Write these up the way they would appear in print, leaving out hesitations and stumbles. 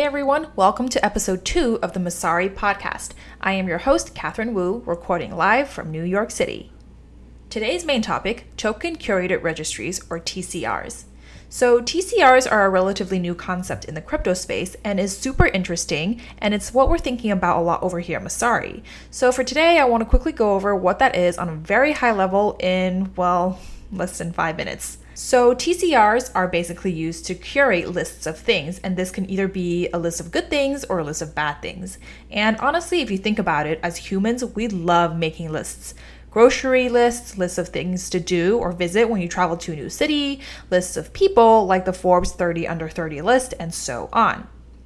Hey everyone, welcome to episode 2 of the Messari podcast. I am your host, Catherine Wu, recording live from New York City. Today's main topic, Token Curated Registries, or TCRs. So TCRs are a relatively new concept in the crypto space and is super interesting, and it's what we're thinking about a lot over here at Messari. So for today, I want to quickly go over what that is on a very high level in, less than 5 minutes. So TCRs are basically used to curate lists of things, and this can either be a list of good things or a list of bad things. And honestly, if you think about it, as humans, we love making lists. Grocery lists, lists of things to do or visit when you travel to a new city, lists of people like the Forbes 30 under 30 list, and so on.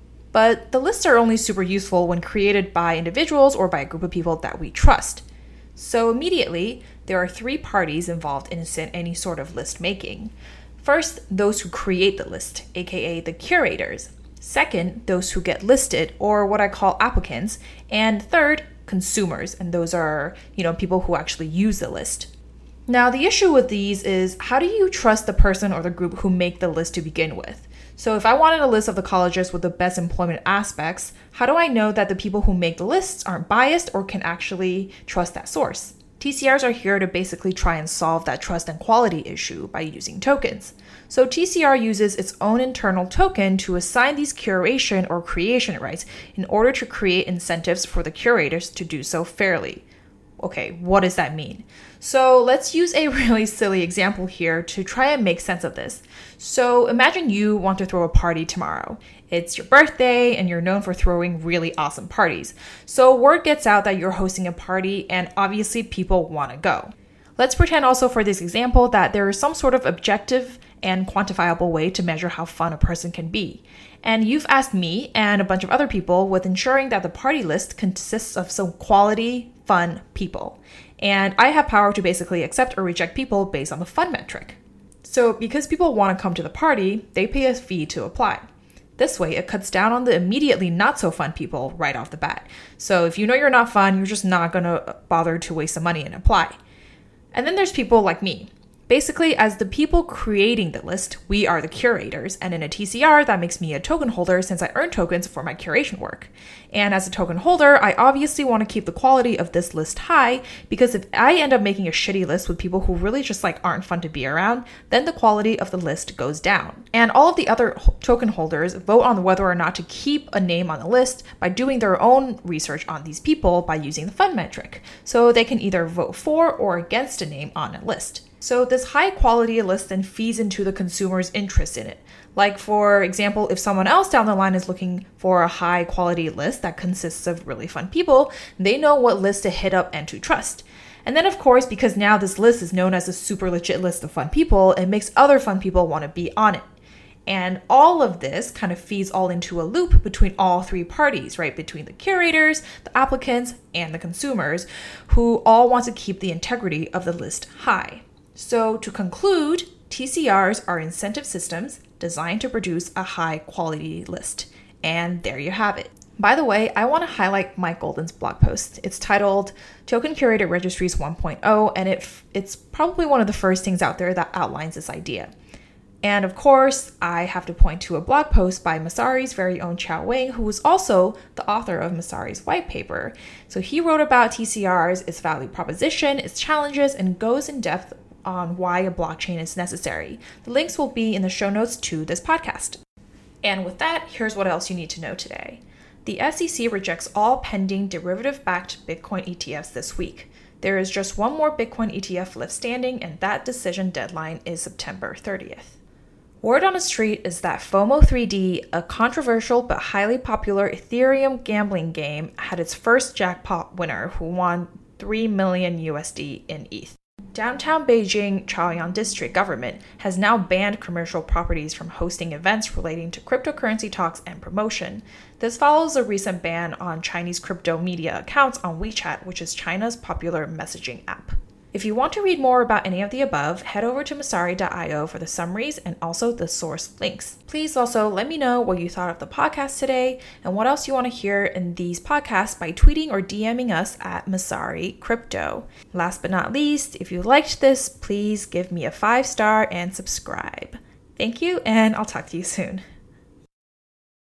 But the lists are only super useful when created by individuals or by a group of people that we trust. So immediately, there are 3 parties involved in any sort of list making. First, those who create the list, aka the curators. Second, those who get listed, or what I call applicants. And third, consumers, and those are, people who actually use the list. Now, the issue with these is, how do you trust the person or the group who make the list to begin with? So if I wanted a list of the colleges with the best employment aspects, how do I know that the people who make the lists aren't biased or can actually trust that source? TCRs are here to basically try and solve that trust and quality issue by using tokens. So TCR uses its own internal token to assign these curation or creation rights in order to create incentives for the curators to do so fairly. Okay, what does that mean? So let's use a really silly example here to try and make sense of this. So imagine you want to throw a party tomorrow. It's your birthday and you're known for throwing really awesome parties. So word gets out that you're hosting a party and obviously people want to go. Let's pretend also for this example that there is some sort of objective and quantifiable way to measure how fun a person can be. And you've asked me and a bunch of other people with ensuring that the party list consists of some quality, fun people. And I have power to basically accept or reject people based on the fun metric. So because people want to come to the party, they pay a fee to apply. This way, it cuts down on the immediately not so fun people right off the bat. So if you know you're not fun, you're just not going to bother to waste the money and apply. And then there's people like me. Basically, as the people creating the list, we are the curators, and in a TCR, that makes me a token holder since I earn tokens for my curation work. And as a token holder, I obviously want to keep the quality of this list high, because if I end up making a shitty list with people who really just aren't fun to be around, then the quality of the list goes down. And all of the other token holders vote on whether or not to keep a name on the list by doing their own research on these people by using the fun metric. So they can either vote for or against a name on a list. So this high quality list then feeds into the consumer's interest in it. Like for example, if someone else down the line is looking for a high quality list that consists of really fun people, they know what list to hit up and to trust. And then of course, because now this list is known as a super legit list of fun people, it makes other fun people want to be on it. And all of this kind of feeds all into a loop between all 3 parties, right? Between the curators, the applicants, and the consumers, who all want to keep the integrity of the list high. So to conclude, TCRs are incentive systems designed to produce a high quality list. And there you have it. By the way, I want to highlight Mike Golden's blog post. It's titled Token Curated Registries 1.0, and it's probably one of the first things out there that outlines this idea. And of course, I have to point to a blog post by Messari's very own Chao Wang, who is also the author of Messari's white paper. So he wrote about TCRs, its value proposition, its challenges, and goes in depth on why a blockchain is necessary. The links will be in the show notes to this podcast. And with that, here's what else you need to know today. The SEC rejects all pending derivative-backed Bitcoin ETFs this week. There is just one more Bitcoin ETF left standing, and that decision deadline is September 30th. Word on the street is that FOMO 3D, a controversial but highly popular Ethereum gambling game, had its first jackpot winner who won $3 million USD in ETH. Downtown Beijing Chaoyang District government has now banned commercial properties from hosting events relating to cryptocurrency talks and promotion. This follows a recent ban on Chinese crypto media accounts on WeChat, which is China's popular messaging app. If you want to read more about any of the above, head over to Messari.io for the summaries and also the source links. Please also let me know what you thought of the podcast today and what else you want to hear in these podcasts by tweeting or DMing us at Messari Crypto. Last but not least, if you liked this, please give me a 5-star and subscribe. Thank you, and I'll talk to you soon.